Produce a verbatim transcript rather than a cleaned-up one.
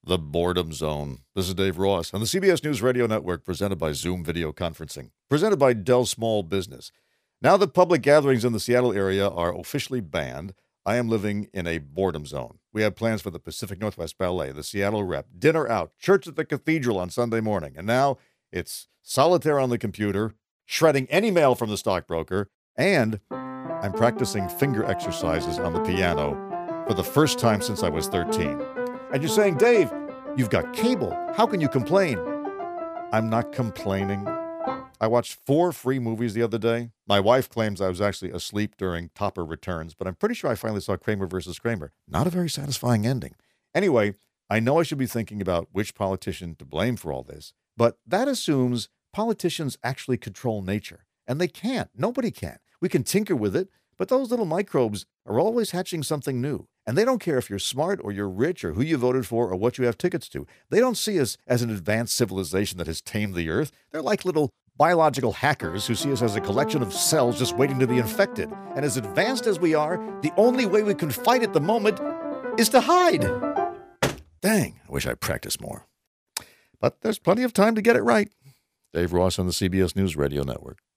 The Boredom Zone. This is Dave Ross on the C B S News Radio Network, presented by Zoom Video Conferencing, presented by Dell Small Business. Now that public gatherings in the Seattle area are officially banned, I am living in a boredom zone. We have plans for the Pacific Northwest Ballet, the Seattle Rep, dinner out, church at the cathedral on Sunday morning, and now it's solitaire on the computer, shredding any mail from the stockbroker, and I'm practicing finger exercises on the piano for the first time since I was thirteen. And you're saying, Dave, you've got cable. How can you complain? I'm not complaining. I watched four free movies the other day. My wife claims I was actually asleep during Topper Returns, but I'm pretty sure I finally saw Kramer versus Kramer. Not a very satisfying ending. Anyway, I know I should be thinking about which politician to blame for all this, but that assumes politicians actually control nature. And they can't. Nobody can. We can tinker with it, but those little microbes are always hatching something new. And they don't care if you're smart or you're rich or who you voted for or what you have tickets to. They don't see us as an advanced civilization that has tamed the earth. They're like little biological hackers who see us as a collection of cells just waiting to be infected. And as advanced as we are, the only way we can fight at the moment is to hide. Dang, I wish I practiced more. But there's plenty of time to get it right. Dave Ross on the C B S News Radio Network.